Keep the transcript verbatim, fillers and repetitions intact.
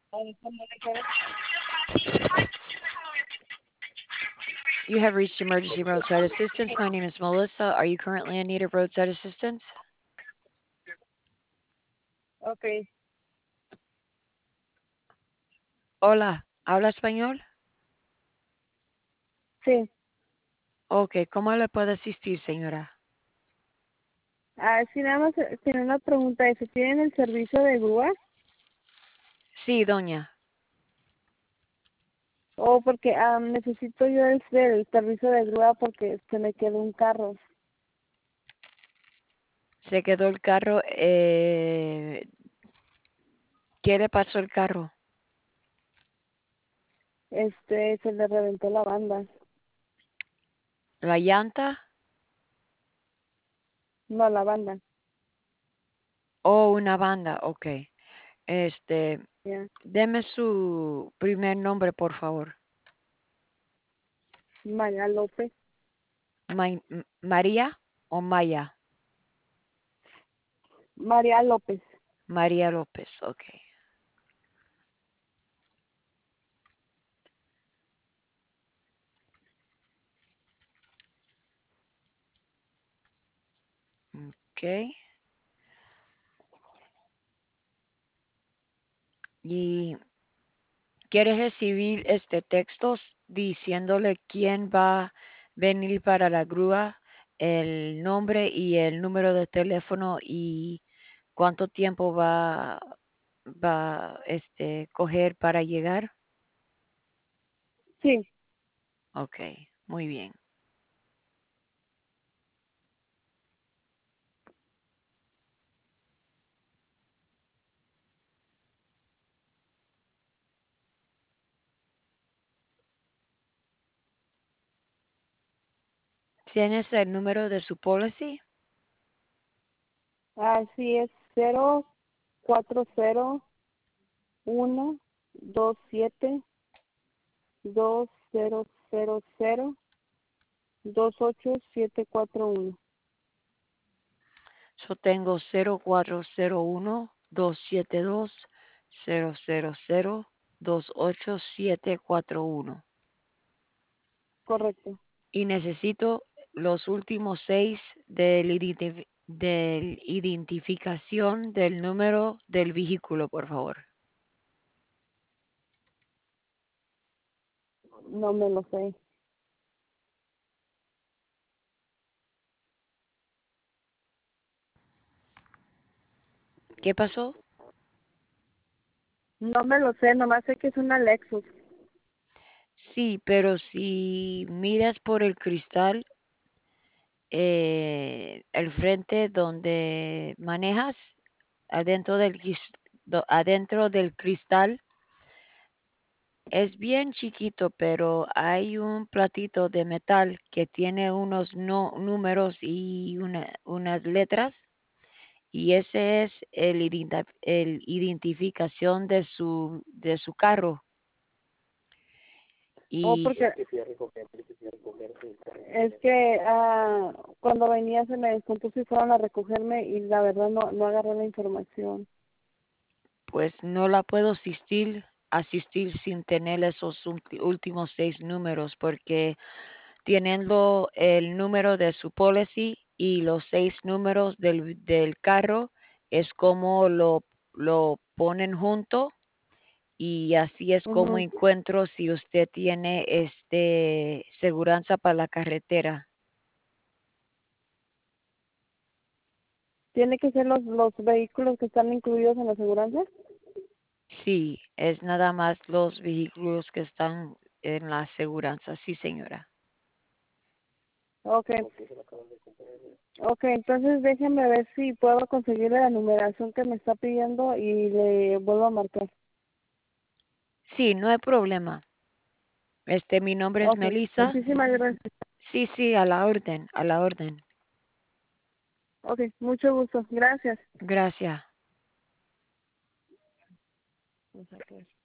You have reached emergency roadside assistance. My name is Melissa. Are you currently in need of roadside assistance? Okay, Hola, ¿habla español? sí. Ok, ¿cómo le puedo asistir, señora? Ah, sí, nada más eh, tiene una pregunta. ¿Se tienen el servicio de grúa? Sí, doña. O porque ah, necesito yo el, el servicio de grúa porque se me quedó un carro. Se quedó el carro. Eh, ¿Qué le pasó el carro? Este, se le reventó la banda. ¿La llanta No, la banda. o una banda? Ok. Este, Ya. deme su primer nombre, por favor. María López. Ma- M- ¿María o Maya? María López. María López, ok. Ok. ¿Y quieres recibir este texto diciéndole quién va a venir para la grúa, el nombre y el número de teléfono y cuánto tiempo va va este coger para llegar? Sí. Ok, muy bien. ¿Tienes el número de su policy? Así es. Cero cuatro cero uno dos siete dos cero cero cero dos ocho siete cuatro uno. Yo tengo cero cuatro cero uno dos siete dos cero cero cero dos ocho siete cuatro uno. Correcto. Y necesito los últimos seis del, identif- del identificación del número del vehículo, por favor. No me lo sé. ¿Qué pasó? No me lo sé, nomás sé que es una Lexus. Sí, pero si miras por el cristal, eh, el frente donde manejas, adentro del, gis- do- adentro del cristal, es bien chiquito, pero hay un platito de metal que tiene unos no- números y una- unas letras, y ese es el, identa- el identificación de su, de su carro. Oh, Y porque es que ah, cuando venía se me descompuso y fueron a recogerme y la verdad no, no agarré la información. pues no la puedo asistir, asistir sin tener esos ulti- últimos seis números, porque teniendo el número de su policy y los seis números del, del carro, es como lo, lo ponen junto, y así es como Ujú. encuentro si usted tiene este seguranza para la carretera. ¿Tiene que ser los, los vehículos que están incluidos en la aseguranza? Sí, es nada más los vehículos que están en la aseguranza. Sí, señora. Okay. Okay, entonces déjenme ver si puedo conseguir la numeración que me está pidiendo y le vuelvo a marcar. Sí, no hay problema. Este, mi nombre es Okay, Melissa. muchísimas gracias. Sí, sí, a la orden, a la orden. Okay, mucho gusto. Gracias. Gracias.